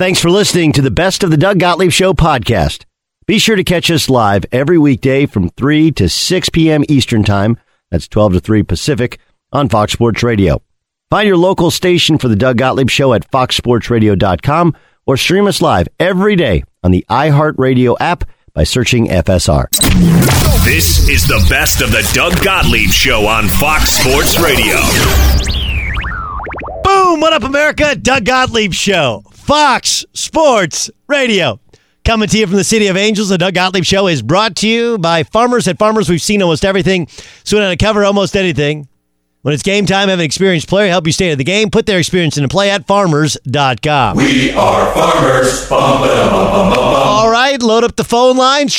Thanks for listening to the Best of the Doug Gottlieb Show podcast. Be sure to catch us live every weekday from 3 to 6 p.m. Eastern Time. That's 12 to 3 Pacific on Fox Sports Radio. Find your local station for the Doug Gottlieb Show at foxsportsradio.com or stream us live every day on the iHeartRadio app by searching FSR. This is the Best of the Doug Gottlieb Show on Fox Sports Radio. Boom! What up, America? Doug Gottlieb Show. Fox Sports Radio. Coming to you from the City of Angels, the Doug Gottlieb Show is brought to you by Farmers. At Farmers, we've seen almost everything, so we know how to cover almost anything. When it's game time, have an experienced player help you stay at the game. Put their experience into play at farmers.com. We are farmers. Bum, ba, bum, bum, bum, bum. All right, load up the phone lines.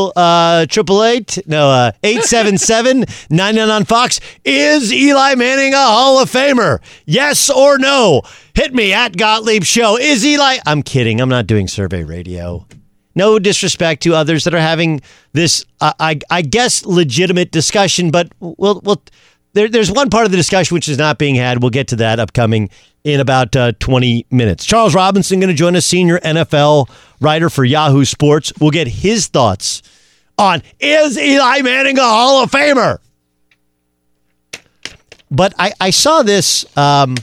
877-99 on Fox. Is Eli Manning a Hall of Famer? Yes or no? Hit me at Gottlieb Show. Is Eli? I'm kidding. I'm not doing survey radio. No disrespect to others that are having this, I guess, legitimate discussion, but there's one part of the discussion which is not being had. We'll get to that upcoming in about 20 minutes. Charles Robinson going to join us, senior NFL writer for Yahoo Sports. We'll get his thoughts on, is Eli Manning a Hall of Famer? But I saw this. I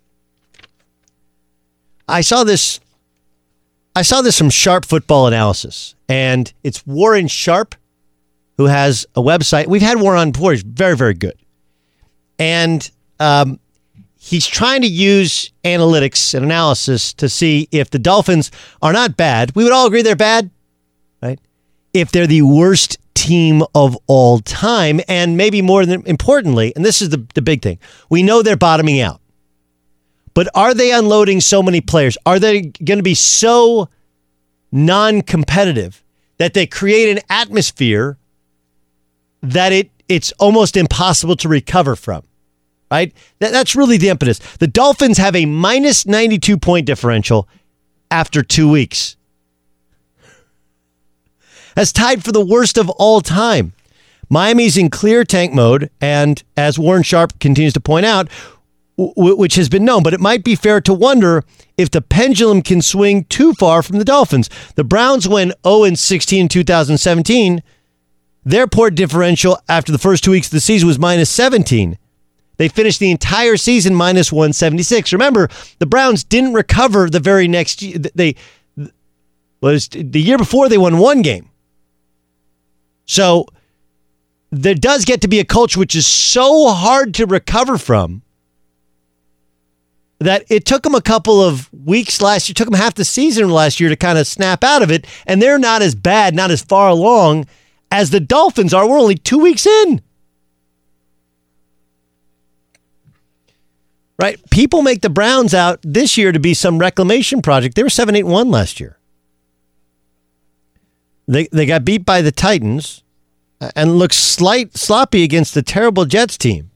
saw this from Sharp Football Analysis, and it's Warren Sharp, who has a website. We've had Warren on before. He's very, very good. And he's trying to use analytics and analysis to see if the Dolphins are not bad. We would all agree they're bad, right? If they're the worst team of all time, and maybe more than importantly, and this is the big thing, we know they're bottoming out. But are they unloading so many players? Are they going to be so non-competitive that they create an atmosphere that it's almost impossible to recover from? Right? That's really the impetus. The Dolphins have a minus 92 point differential after 2 weeks. That's tied for the worst of all time. Miami's in clear tank mode, and as Warren Sharp continues to point out, which has been known, but it might be fair to wonder if the pendulum can swing too far from the Dolphins. The Browns went 0-16 in 2017. Their point differential after the first 2 weeks of the season was minus 17. They finished the entire season minus 176. Remember, the Browns didn't recover the very next year. The year before they won one game. So there does get to be a culture which is so hard to recover from that it took them a couple of weeks last year, took them half the season last year to kind of snap out of it, and they're not as bad, not as far along as the Dolphins are. We're only 2 weeks in. Right? People make the Browns out this year to be some reclamation project. They were 7-8-1 last year. They got beat by the Titans and looked sloppy against the terrible Jets team.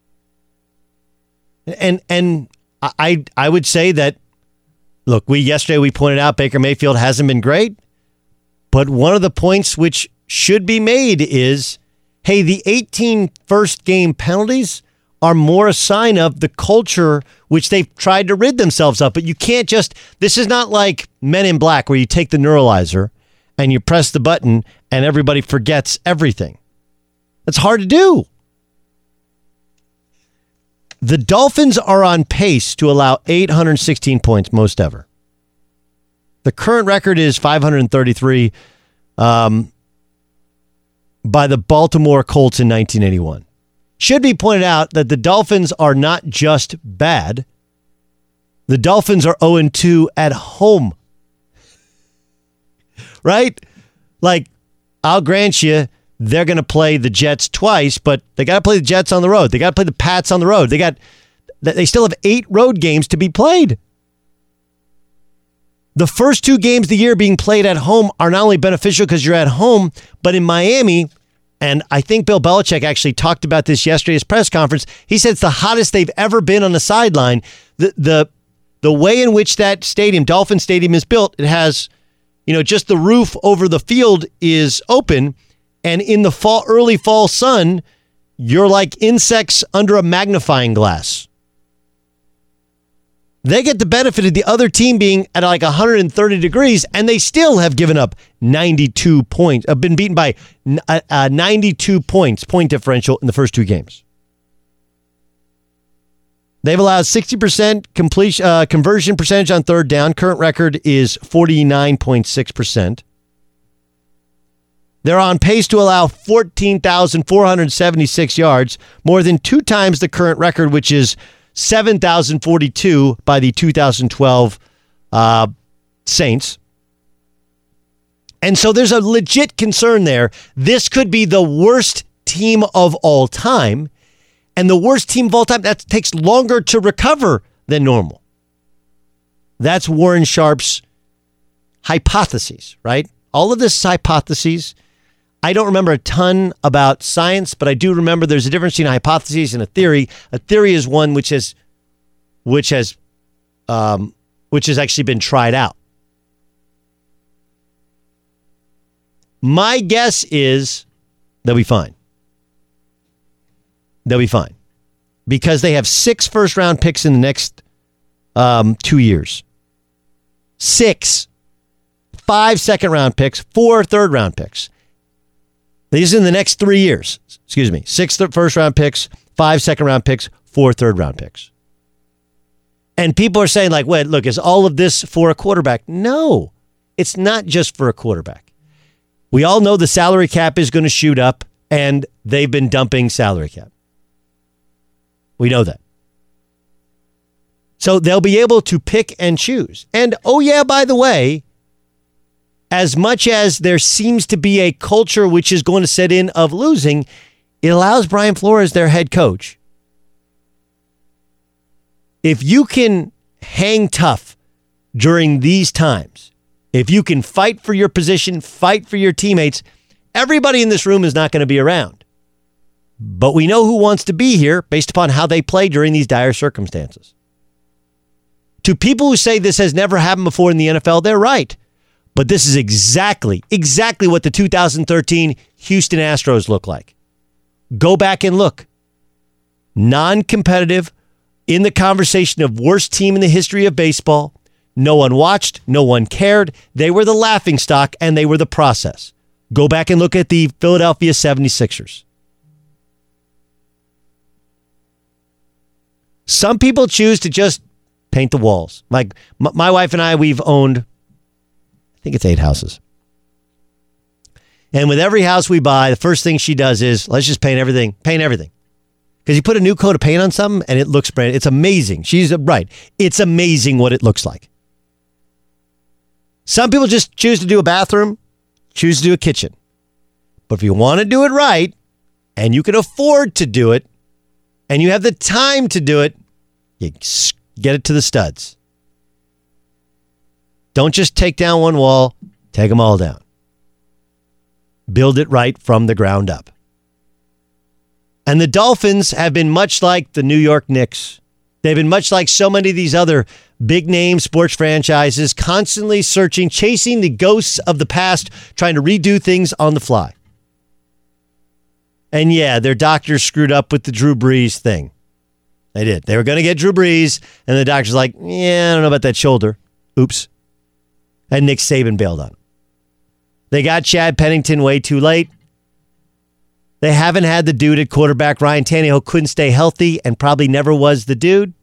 And I would say that, look, yesterday we pointed out Baker Mayfield hasn't been great, but one of the points which should be made is, hey, the 18 first game penalties are more a sign of the culture which they've tried to rid themselves of. But you can't this is not like Men in Black where you take the neuralizer and you press the button and everybody forgets everything. That's hard to do. The Dolphins are on pace to allow 816 points, most ever. The current record is 533 by the Baltimore Colts in 1981. Should be pointed out that the Dolphins are not just bad. The Dolphins are 0-2 at home. Right? Like, I'll grant you, they're going to play the Jets twice, but they got to play the Jets on the road. They got to play the Pats on the road. They still have 8 road games to be played. The first 2 games of the year being played at home are not only beneficial because you're at home, but in Miami, and I think Bill Belichick actually talked about this yesterday at his press conference. He said it's the hottest they've ever been on the sideline. The way in which that stadium, Dolphin Stadium, is built, it has, just the roof over the field is open, and in the early fall sun, you're like insects under a magnifying glass. They get the benefit of the other team being at like 130 degrees, and they still have given up 92 points, been beaten by 92 points, point differential in the first two games. They've allowed 60% conversion percentage on third down. Current record is 49.6%. They're on pace to allow 14,476 yards, more than 2 times the current record, which is 7,042 by the 2012 Saints. And so there's a legit concern there. This could be the worst team of all time. And the worst team of all time, that takes longer to recover than normal. That's Warren Sharp's hypotheses, right? All of this is hypotheses. I don't remember a ton about science, but I do remember there's a difference between a hypothesis and a theory. A theory is one which has actually been tried out. My guess is they'll be fine. They'll be fine because they have 6 first-round picks in the next 2 years. 6. 5 second-round picks, 4 third-round picks. These in the next 3 years. 6 first-round picks, 5 second-round picks, 4 third-round picks. And people are saying, like, wait, look, is all of this for a quarterback? No, it's not just for a quarterback. We all know the salary cap is going to shoot up, and they've been dumping salary cap. We know that. So they'll be able to pick and choose. And, oh yeah, by the way, as much as there seems to be a culture which is going to set in of losing, it allows Brian Flores, their head coach. If you can hang tough during these times, if you can fight for your position, fight for your teammates, everybody in this room is not going to be around. But we know who wants to be here based upon how they play during these dire circumstances. To people who say this has never happened before in the NFL, they're right. But this is exactly what the 2013 Houston Astros look like. Go back and look. Non-competitive, in the conversation of worst team in the history of baseball. No one watched, no one cared. They were the laughingstock and they were the process. Go back and look at the Philadelphia 76ers. Some people choose to just paint the walls. Like my wife and I, we've owned, I think it's 8 houses. And with every house we buy, the first thing she does is, let's just paint everything. Because you put a new coat of paint on something and it looks brand new. It's amazing. She's right. It's amazing what it looks like. Some people just choose to do a bathroom, choose to do a kitchen. But if you want to do it right, and you can afford to do it, and you have the time to do it, you get it to the studs. Don't just take down one wall, take them all down. Build it right from the ground up. And the Dolphins have been much like the New York Knicks. They've been much like so many of these other big-name sports franchises, constantly searching, chasing the ghosts of the past, trying to redo things on the fly. And yeah, their doctors screwed up with the Drew Brees thing. They did. They were going to get Drew Brees, and the doctor's like, yeah, I don't know about that shoulder. Oops. And Nick Saban bailed on him. They got Chad Pennington way too late. They haven't had the dude at quarterback. Ryan Tannehill couldn't stay healthy and probably never was the dude.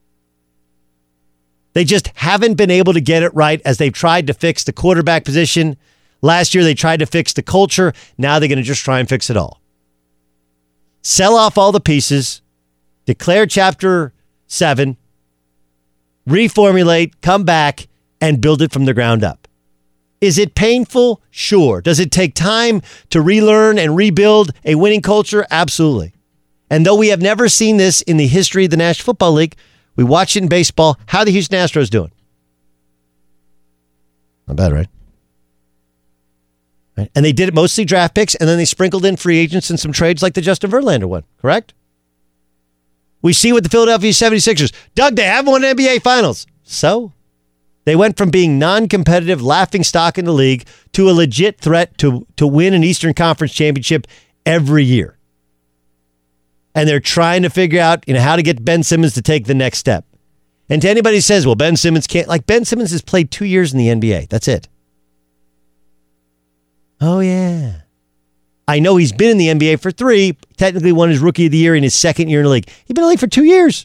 They just haven't been able to get it right as they've tried to fix the quarterback position. Last year, they tried to fix the culture. Now they're going to just try and fix it all. Sell off all the pieces, declare Chapter 7, reformulate, come back, and build it from the ground up. Is it painful? Sure. Does it take time to relearn and rebuild a winning culture? Absolutely. And though we have never seen this in the history of the National Football League, we watch it in baseball. How are the Houston Astros doing? Not bad, right? And they did it mostly draft picks, and then they sprinkled in free agents and some trades like the Justin Verlander one, correct? We see with the Philadelphia 76ers. Doug, they haven't won NBA Finals. So? They went from being non-competitive, laughing stock in the league to a legit threat to win an Eastern Conference championship every year. And they're trying to figure out how to get Ben Simmons to take the next step. And to anybody who says, well, Ben Simmons can't, like Ben Simmons has played 2 years in the NBA. That's it. Oh, yeah. I know he's been in the NBA for 3, technically won his Rookie of the Year in his second year in the league. He's been in the league for 2 years.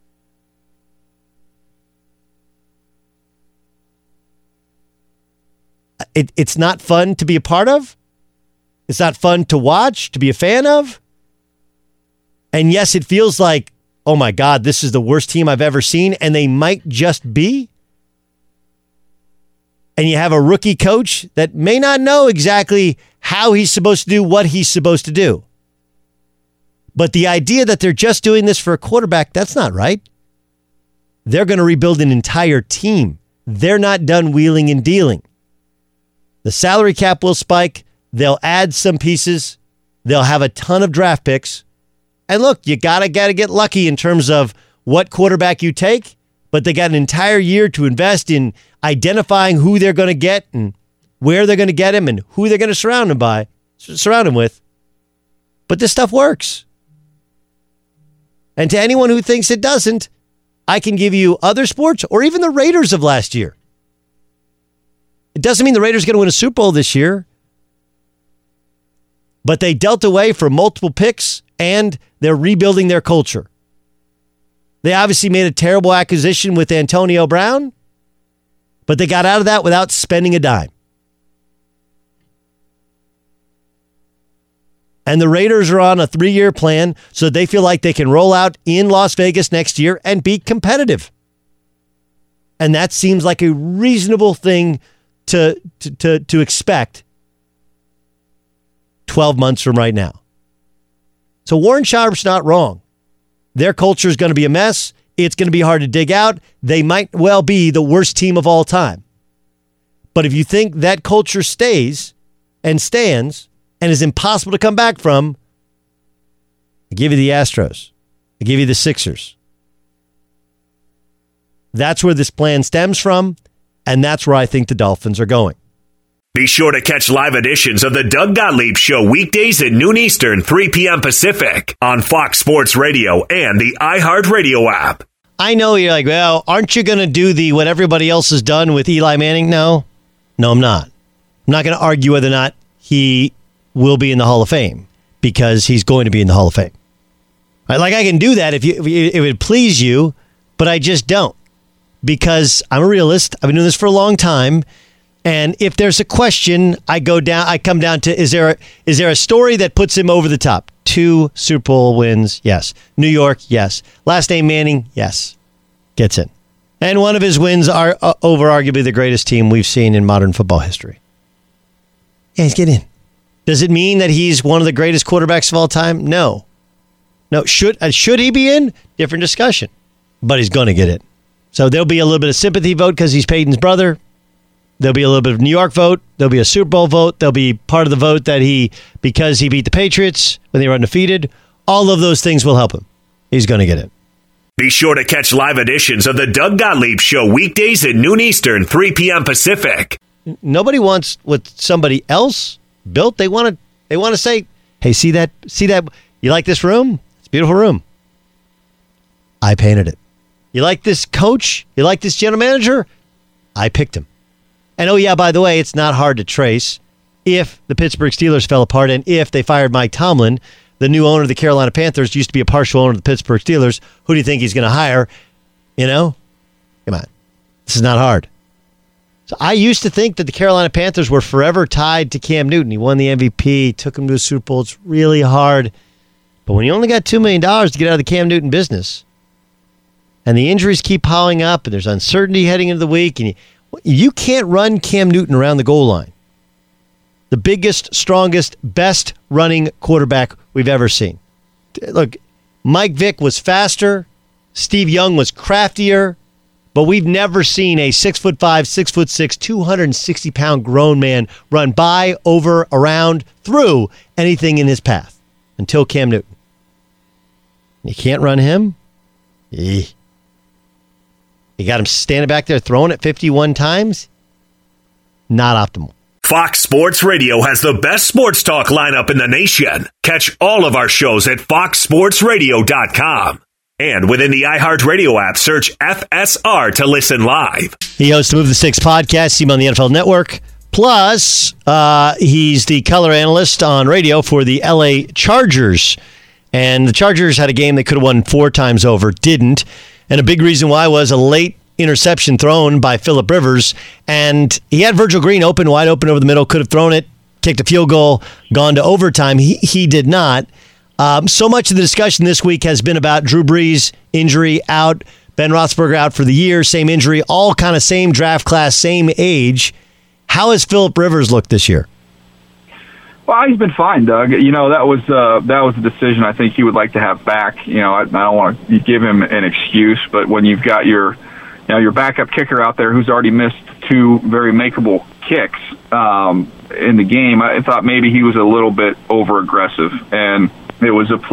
It's not fun to be a part of. It's not fun to watch, to be a fan of. And yes, it feels like, oh my God, this is the worst team I've ever seen, and they might just be. And you have a rookie coach that may not know exactly how he's supposed to do what he's supposed to do. But the idea that they're just doing this for a quarterback, that's not right. They're going to rebuild an entire team. They're not done wheeling and dealing. The salary cap will spike. They'll add some pieces. They'll have a ton of draft picks. And look, you gotta get lucky in terms of what quarterback you take, but they got an entire year to invest in identifying who they're going to get and where they're going to get him and who they're going to surround him with. But this stuff works. And to anyone who thinks it doesn't, I can give you other sports or even the Raiders of last year. It doesn't mean the Raiders are going to win a Super Bowl this year, but they dealt away for multiple picks and they're rebuilding their culture. They obviously made a terrible acquisition with Antonio Brown, but they got out of that without spending a dime. And the Raiders are on a 3-year plan, so they feel like they can roll out in Las Vegas next year and be competitive. And that seems like a reasonable thing to expect 12 months from right now. So Warren Sharp's not wrong. Their culture is going to be a mess. It's going to be hard to dig out. They might well be the worst team of all time. But if you think that culture stays and stands and is impossible to come back from, I give you the Astros. I give you the Sixers. That's where this plan stems from, and that's where I think the Dolphins are going. Be sure to catch live editions of the Doug Gottlieb Show weekdays at noon Eastern, 3 p.m. Pacific on Fox Sports Radio and the iHeartRadio app. I know you're like, well, aren't you going to do what everybody else has done with Eli Manning? No, I'm not. I'm not going to argue whether or not he will be in the Hall of Fame because he's going to be in the Hall of Fame. Right? Like I can do that if it would please you, but I just don't because I'm a realist. I've been doing this for a long time. And if there's a question, I come down to, is there a story that puts him over the top? 2 Super Bowl wins, yes. New York, yes. Last name Manning, yes. Gets in. And one of his wins are over arguably the greatest team we've seen in modern football history. Yeah, he's getting in. Does it mean that he's one of the greatest quarterbacks of all time? No. Should he be in? Different discussion. But he's going to get in. So there'll be a little bit of sympathy vote because he's Peyton's brother. There'll be a little bit of New York vote. There'll be a Super Bowl vote. There'll be part of the vote that because he beat the Patriots when they were undefeated. All of those things will help him. He's going to get it. Be sure to catch live editions of the Doug Gottlieb Show weekdays at noon Eastern, 3 p.m. Pacific. Nobody wants what somebody else built. They want to say, hey, see that? You like this room? It's a beautiful room. I painted it. You like this coach? You like this general manager? I picked him. And oh yeah, by the way, it's not hard to trace if the Pittsburgh Steelers fell apart and if they fired Mike Tomlin, the new owner of the Carolina Panthers, used to be a partial owner of the Pittsburgh Steelers. Who do you think he's going to hire? Come on. This is not hard. So I used to think that the Carolina Panthers were forever tied to Cam Newton. He won the MVP, took him to a Super Bowl. It's really hard. But when you only got $2 million to get out of the Cam Newton business, and the injuries keep piling up, and there's uncertainty heading into the week, and you can't run Cam Newton around the goal line. The biggest, strongest, best running quarterback we've ever seen. Look, Mike Vick was faster. Steve Young was craftier. But we've never seen a 6'5", 6'6", 260-pound grown man run by, over, around, through anything in his path until Cam Newton. You can't run him? You got him standing back there throwing it 51 times? Not optimal. Fox Sports Radio has the best sports talk lineup in the nation. Catch all of our shows at foxsportsradio.com. And within the iHeartRadio app, search FSR to listen live. He hosts the Move the Sticks podcast, see him on the NFL Network. Plus, he's the color analyst on radio for the LA Chargers. And the Chargers had a game they could have won 4 times over, didn't. And a big reason why was a late interception thrown by Phillip Rivers. And he had Virgil Green wide open over the middle, could have thrown it, kicked a field goal, gone to overtime. He did not. So much of the discussion this week has been about Drew Brees, injury, out, Ben Roethlisberger out for the year, same injury, all kind of same draft class, same age. How has Phillip Rivers looked this year? Well, he's been fine, Doug. You know, that was a decision I think he would like to have back. You know, I don't want to give him an excuse, but when you've got your backup kicker out there who's already missed 2 very makeable kicks in the game, I thought maybe he was a little bit over-aggressive. And it was a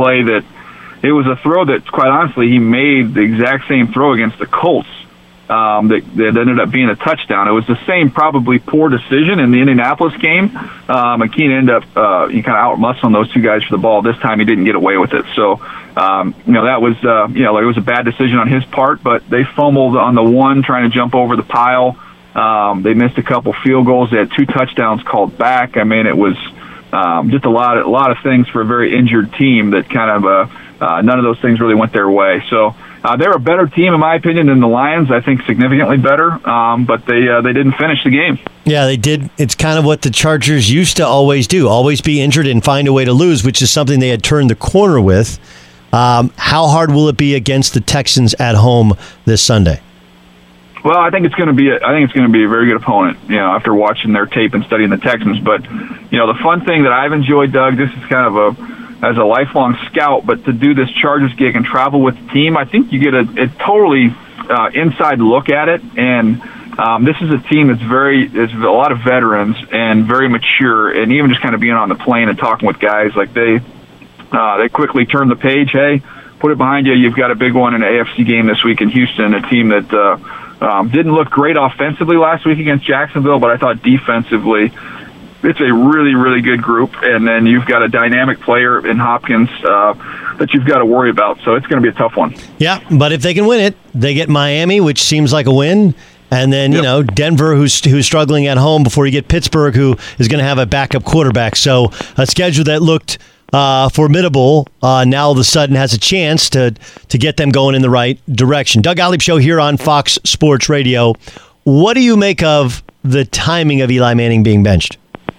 throw that, quite honestly, he made the exact same throw against the Colts that ended up being a touchdown. It was the same probably poor decision in the Indianapolis game. McKeon ended up kind of out-muscling those 2 guys for the ball. This time he didn't get away with it. So, that was, it was a bad decision on his part, but they fumbled on the one trying to jump over the pile. They missed a couple field goals. They had 2 touchdowns called back. I mean, it was just a lot of things for a very injured team that kind of none of those things really went their way. So they're a better team, in my opinion, than the Lions. I think significantly better, but they didn't finish the game. Yeah, they did. It's kind of what the Chargers used to always do, always be injured and find a way to lose, which is something they had turned the corner with. How hard will it be against the Texans at home this Sunday? Well, I think it's going to be a very good opponent, after watching their tape and studying the Texans. But, the fun thing that I've enjoyed, Doug, this is kind of as a lifelong scout, but to do this Chargers gig and travel with the team, I think you get a totally inside look at it. And this is a team there's a lot of veterans and very mature, and even just kind of being on the plane and talking with guys, like they quickly turn the page. Hey, put it behind you. You've got a big one in an AFC game this week in Houston, a team that didn't look great offensively last week against Jacksonville, but I thought defensively it's a really, really good group. And then you've got a dynamic player in Hopkins that you've got to worry about. So it's going to be a tough one. Yeah, but if they can win it, they get Miami, which seems like a win. And then, Denver, who's struggling at home before you get Pittsburgh, who is going to have a backup quarterback. So a schedule that looked formidable, now all of a sudden has a chance to get them going in the right direction. Doug Gottlieb Show here on Fox Sports Radio. What do you make of the timing of Eli Manning being benched?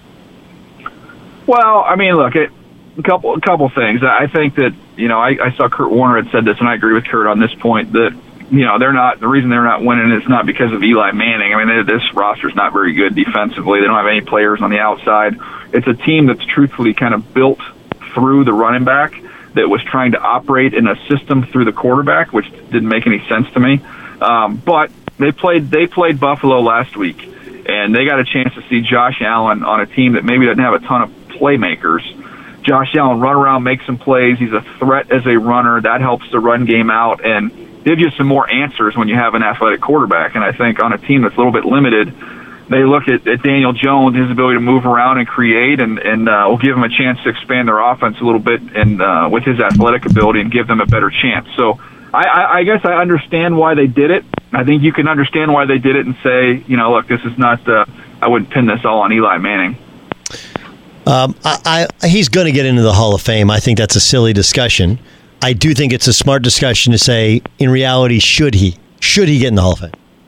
Well, I mean, look, a couple things. I think that, I saw Kurt Warner had said this, and I agree with Kurt on this point, that, the reason they're not winning is not because of Eli Manning. I mean, this roster's not very good defensively. They don't have any players on the outside. It's a team that's truthfully kind of built through the running back that was trying to operate in a system through the quarterback, which didn't make any sense to me. But they played Buffalo last week, and they got a chance to see Josh Allen on a team that maybe doesn't have a ton of playmakers. Josh Allen run around, make some plays. He's a threat as a runner. That helps the run game out and gives you some more answers when you have an athletic quarterback. And I think on a team that's a little bit limited, they look at Daniel Jones, his ability to move around and create, and will give them a chance to expand their offense a little bit and with his athletic ability and give them a better chance. So I guess I understand why they did it. I think you can understand why they did it and say, look, this is not I wouldn't pin this all on Eli Manning. He's going to get into the Hall of Fame. I think that's a silly discussion. I do think it's a smart discussion to say, in reality, should he get in the Hall of Fame?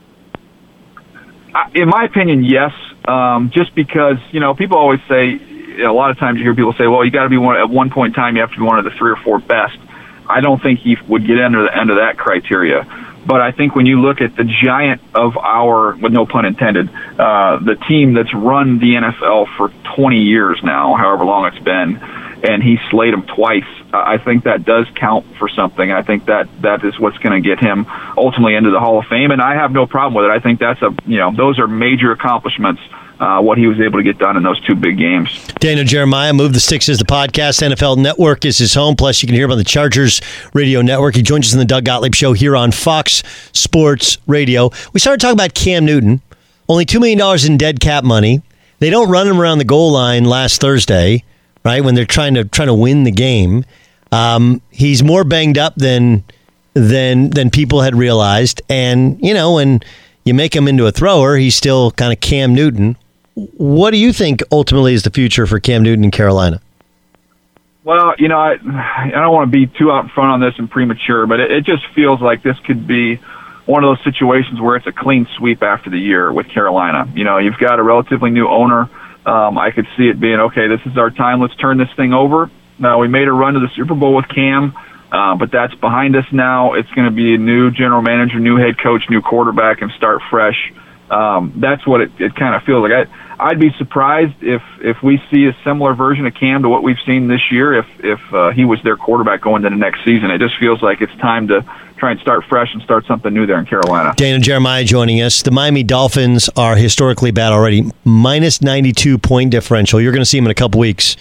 In my opinion, yes. Just because, people always say, a lot of times you hear people say, well, you got to be at one point in time, you have to be one of the 3 or 4 best. I don't think he would get under the end of that criteria. But I think when you look at the giant of our, with no pun intended, the team that's run the NFL for 20 years now, however long it's been, and he slayed them twice, I think that does count for something. I think that is what's going to get him ultimately into the Hall of Fame, and I have no problem with it. I think that's those are major accomplishments, what he was able to get done in those 2 big games. Daniel Jeremiah, Move the Sticks is the podcast. NFL Network is his home. Plus, you can hear him on the Chargers Radio Network. He joins us in the Doug Gottlieb Show here on Fox Sports Radio. We started talking about Cam Newton. Only $2 million in dead cap money. They don't run him around the goal line last Thursday, right, when they're trying to win the game. He's more banged up than than people had realized. And, when you make him into a thrower, he's still kind of Cam Newton. What do you think ultimately is the future for Cam Newton in Carolina? Well, I don't want to be too out in front on this and premature, but it just feels like this could be one of those situations where it's a clean sweep after the year with Carolina. You've got a relatively new owner. I could see it being, okay, this is our time. Let's turn this thing over. Now, we made a run to the Super Bowl with Cam, but that's behind us now. It's going to be a new general manager, new head coach, new quarterback, and start fresh. That's what it kind of feels like. I'd be surprised if we see a similar version of Cam to what we've seen this year if he was their quarterback going into the next season. It just feels like it's time to try and start fresh and start something new there in Carolina. Daniel Jeremiah joining us. The Miami Dolphins are historically bad already. Minus 92 point differential. You're going to see them in a couple weeks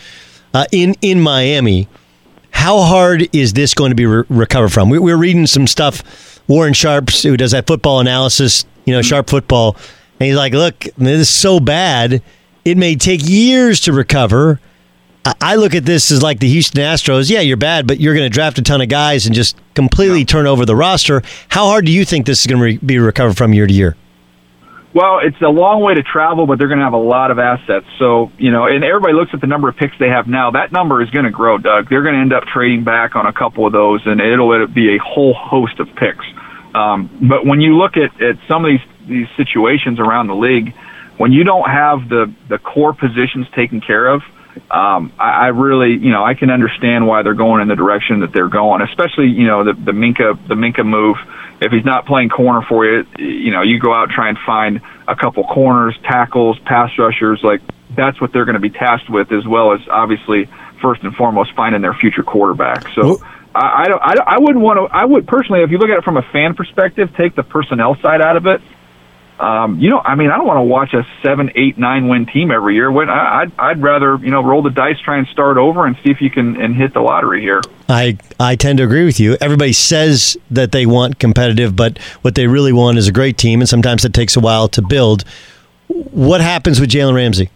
in Miami. How hard is this going to be recovered from? We're reading some stuff. Warren Sharp, who does that football analysis, Sharp Football, and he's like, look, this is so bad, it may take years to recover. I look at this as like the Houston Astros. Yeah, you're bad, but you're going to draft a ton of guys and just completely turn over the roster. How hard do you think this is going to be recovered from year to year? Well, it's a long way to travel, but they're going to have a lot of assets. So, and everybody looks at the number of picks they have now. That number is going to grow, Doug. They're going to end up trading back on a couple of those, and it'll be a whole host of picks. But when you look at some of these situations around the league, when you don't have the core positions taken care of, I really, I can understand why they're going in the direction that they're going, especially, the Minka move. If he's not playing corner for you, you go out and try and find a couple corners, tackles, pass rushers. Like, that's what they're going to be tasked with, as well as obviously first and foremost finding their future quarterback. So I wouldn't want to. I would personally, if you look at it from a fan perspective, take the personnel side out of it. I don't want to watch a 7, 8, 9 win team every year. I'd rather, roll the dice, try and start over, and see if you can hit the lottery here. I tend to agree with you. Everybody says that they want competitive, but what they really want is a great team, and sometimes it takes a while to build. What happens with Jalen Ramsey?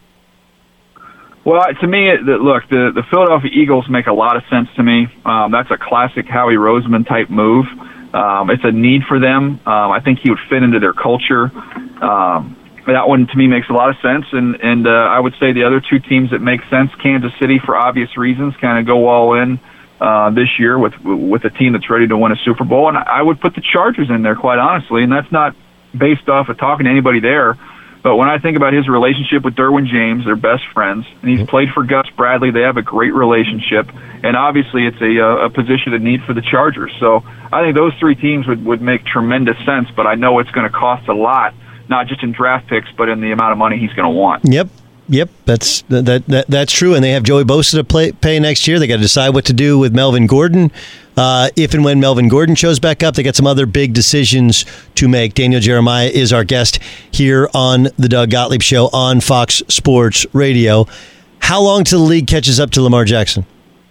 Well, to me, look, the Philadelphia Eagles make a lot of sense to me. That's a classic Howie Roseman type move. It's a need for them. I think he would fit into their culture. That one, to me, makes a lot of sense. And I would say the other two teams that make sense, Kansas City, for obvious reasons, kind of go all in this year with a team that's ready to win a Super Bowl. And I would put the Chargers in there, quite honestly. And that's not based off of talking to anybody there. But when I think about his relationship with Derwin James, they're best friends, and he's played for Gus Bradley. They have a great relationship, and obviously it's a position of need for the Chargers. So I think those three teams would make tremendous sense, but I know it's going to cost a lot, not just in draft picks, but in the amount of money he's going to want. Yep, that's true, and they have Joey Bosa to pay next year. They got to decide what to do with Melvin Gordon. If and when Melvin Gordon shows back up, they got some other big decisions to make. Daniel Jeremiah is our guest here on the Doug Gottlieb Show on Fox Sports Radio. How long till the league catches up to Lamar Jackson?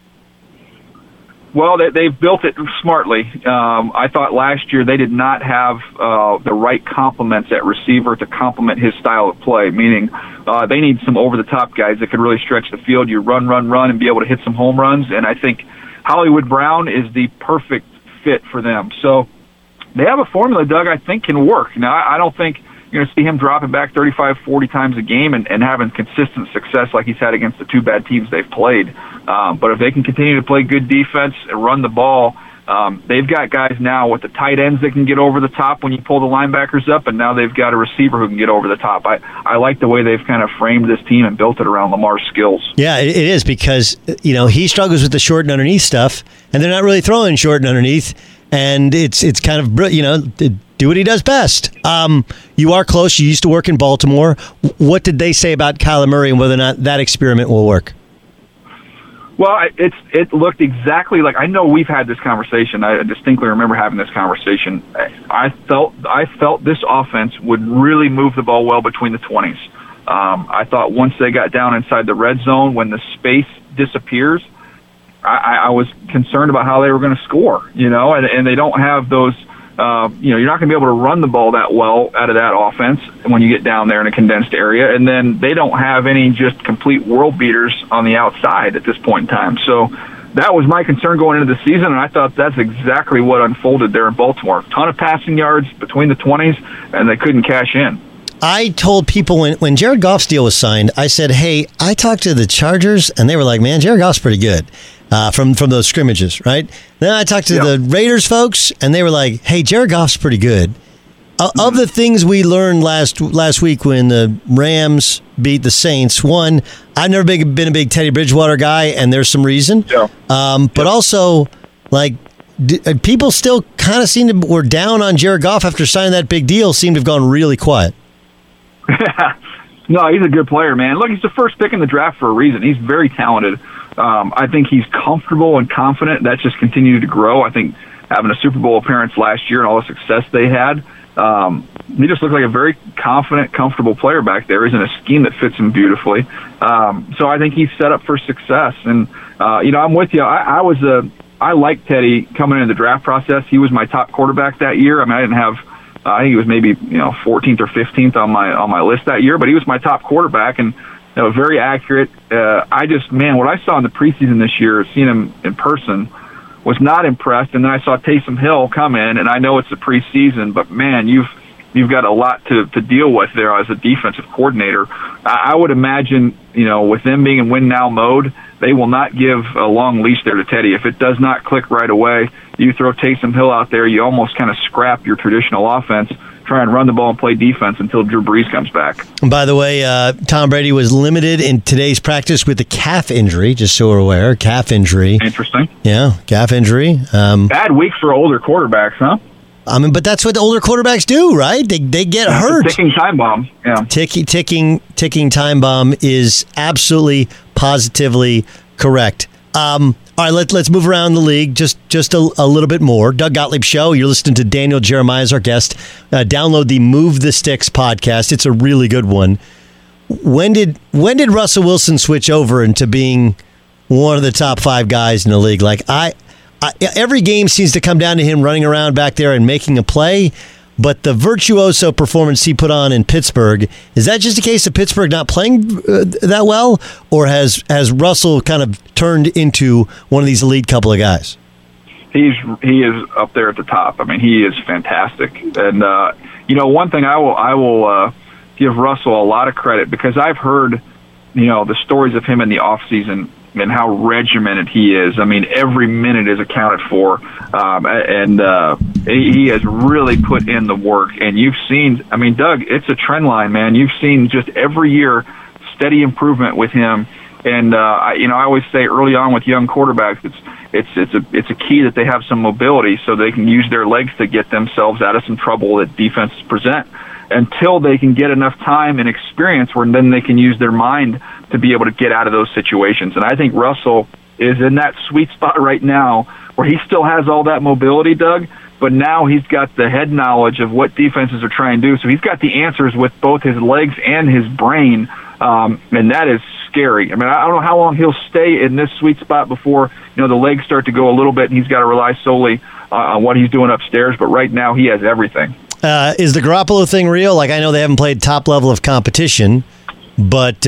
Well, they've built it smartly. I thought last year they did not have the right complements at receiver to complement his style of play, meaning they need some over-the-top guys that could really stretch the field. You run, and be able to hit some home runs, and I think Hollywood Brown is the perfect fit for them. So they have a formula, Doug, I think can work. Now, I don't think you're going to see him dropping back 35, 40 times a game and having consistent success like he's had against the two bad teams they've played. But if they can continue to play good defense and run the ball, they've got guys now with the tight ends that can get over the top when you pull the linebackers up, and now they've got a receiver who can get over the top. I like the way they've kind of framed this team and built it around Lamar's skills. Yeah, it is, because he struggles with the short and underneath stuff, and they're not really throwing short and underneath, and it's kind of, do what he does best. You are close. You used to work in Baltimore. What did they say about Kyler Murray and whether or not that experiment will work? Well, it looked exactly like, I know we've had this conversation. I distinctly remember having this conversation. I felt this offense would really move the ball well between the 20s. I thought once they got down inside the red zone, when the space disappears, I was concerned about how they were going to score, and they don't have those. You're not going to be able to run the ball that well out of that offense when you get down there in a condensed area. And then they don't have any just complete world beaters on the outside at this point in time. So that was my concern going into the season, and I thought that's exactly what unfolded there in Baltimore. A ton of passing yards between the 20s, and they couldn't cash in. I told people when Jared Goff's deal was signed, I said, hey, I talked to the Chargers, and they were like, man, Jared Goff's pretty good from those scrimmages, right? Then I talked to the Raiders folks, and they were like, hey, Jared Goff's pretty good. Of the things we learned last week when the Rams beat the Saints, one, I've never been a big Teddy Bridgewater guy, and there's some reason. Yeah. But also, like, people still kind of were down on Jared Goff after signing that big deal, seemed to have gone really quiet. No, he's a good player, man. Look, he's the first pick in the draft for a reason. He's very talented. I think he's comfortable and confident. That's just continued to grow. I think having a Super Bowl appearance last year and all the success they had, he just looked like a very confident, comfortable player back there. He's in a scheme that fits him beautifully. So I think he's set up for success. And, I'm with you. I liked Teddy coming into the draft process. He was my top quarterback that year. I mean, I didn't have, I think he was maybe 14th or 15th on my list that year, but he was my top quarterback and very accurate. What I saw in the preseason this year, seeing him in person, was not impressed. And then I saw Taysom Hill come in, and I know it's the preseason, but man, you've got a lot to deal with there as a defensive coordinator. I would imagine, with them being in win now mode, they will not give a long leash there to Teddy. If it does not click right away, you throw Taysom Hill out there, you almost kind of scrap your traditional offense, try and run the ball and play defense until Drew Brees comes back. And by the way, Tom Brady was limited in today's practice with a calf injury, just so we're aware. Calf injury. Interesting. Yeah, calf injury. Bad week for older quarterbacks, huh? I mean, but that's what the older quarterbacks do, right? They get hurt. Ticking time bomb. Yeah. Ticking time bomb is absolutely, positively correct. All right, let's move around the league just a little bit more. Doug Gottlieb Show. You're listening to Daniel Jeremiah as our guest. Download the Move the Sticks podcast. It's a really good one. When did Russell Wilson switch over into being one of the top 5 guys in the league? Like every game seems to come down to him running around back there and making a play, but the virtuoso performance he put on in Pittsburgh, is that just a case of Pittsburgh not playing that well, or has Russell kind of turned into one of these elite couple of guys? He is up there at the top. I mean, he is fantastic. And one thing I will give Russell a lot of credit, because I've heard the stories of him in the off season and how regimented he is. I mean, every minute is accounted for, and he has really put in the work. And you've seen, I mean, Doug, it's a trend line, man. You've seen just every year steady improvement with him. And I always say early on with young quarterbacks, it's a key that they have some mobility so they can use their legs to get themselves out of some trouble that defenses present, until they can get enough time and experience where then they can use their mind to be able to get out of those situations. And I think Russell is in that sweet spot right now where he still has all that mobility, Doug, but now he's got the head knowledge of what defenses are trying to do. So he's got the answers with both his legs and his brain, and that is scary. I mean, I don't know how long he'll stay in this sweet spot before the legs start to go a little bit and he's got to rely solely on what he's doing upstairs, but right now he has everything. Is the Garoppolo thing real? Like, I know they haven't played top level of competition, but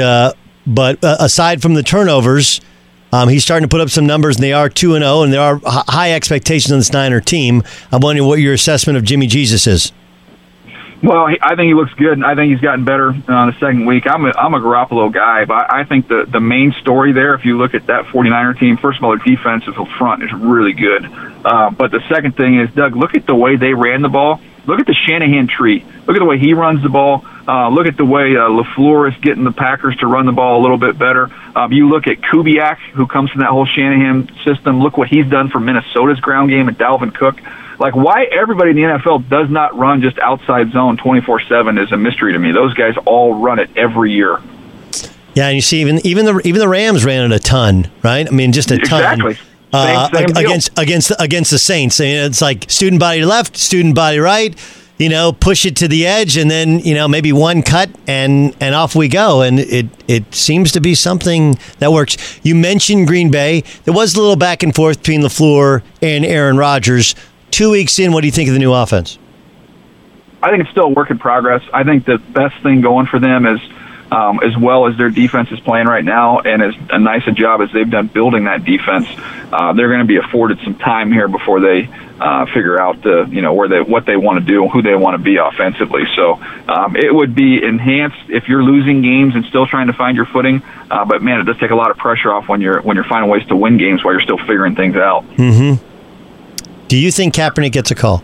aside from the turnovers, he's starting to put up some numbers, and they are 2-0, and there are high expectations on this Niner team. I'm wondering what your assessment of Jimmy Jesus is. Well, I think he looks good. I think he's gotten better the second week. I'm a Garoppolo guy, but I think the main story there, if you look at that 49er team, first of all, their defensive front is really good. But the second thing is, Doug, look at the way they ran the ball. Look at the Shanahan tree. Look at the way he runs the ball. Look at the way LaFleur is getting the Packers to run the ball a little bit better. You look at Kubiak, who comes from that whole Shanahan system. Look what he's done for Minnesota's ground game and Dalvin Cook. Like, why everybody in the NFL does not run just outside zone 24/7 is a mystery to me. Those guys all run it every year. Yeah, and you see, even the Rams ran it a ton, right? I mean, just a ton. Exactly. Against the Saints. And it's like student body left, student body right, push it to the edge, and then, maybe one cut and off we go. And it seems to be something that works. You mentioned Green Bay. There was a little back and forth between LaFleur and Aaron Rodgers. 2 weeks in, what do you think of the new offense? I think it's still a work in progress. I think the best thing going for them is as well as their defense is playing right now, and as nice a job as they've done building that defense, they're going to be afforded some time here before they figure out what they want to do, who they want to be offensively. So it would be enhanced if you're losing games and still trying to find your footing. But man, it does take a lot of pressure off when you're finding ways to win games while you're still figuring things out. Mm-hmm. Do you think Kaepernick gets a call?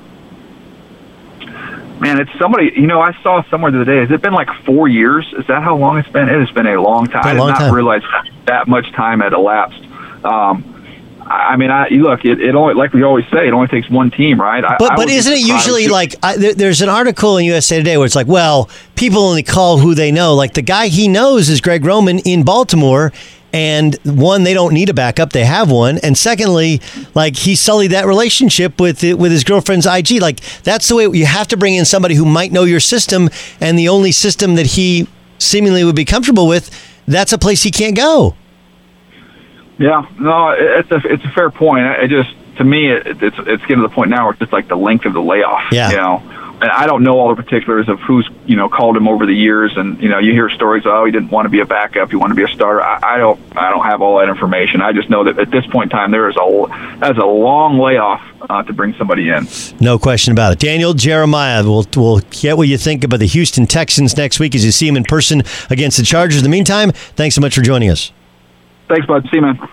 Man, it's somebody, I saw somewhere the other day, has it been like 4 years? Is that how long it's been? It has been a long time. I did not realize that much time had elapsed. It only, like we always say, it only takes one team, right? But isn't it usually there's an article in USA Today where it's like, well, people only call who they know. Like the guy he knows is Greg Roman in Baltimore. And one, they don't need a backup; they have one. And secondly, like he sullied that relationship with his girlfriend's IG. Like that's the way you have to bring in somebody who might know your system, and the only system that he seemingly would be comfortable with. That's a place he can't go. Yeah, no, it's a fair point. To me, it's getting to the point now where it's just like the length of the layoff. Yeah. And I don't know all the particulars of who's called him over the years, and you hear stories. Oh, he didn't want to be a backup; he wanted to be a starter. I don't have all that information. I just know that at this point in time, that's a long layoff to bring somebody in. No question about it. Daniel Jeremiah, we'll get what you think about the Houston Texans next week as you see them in person against the Chargers. In the meantime, thanks so much for joining us. Thanks, bud. See you, man.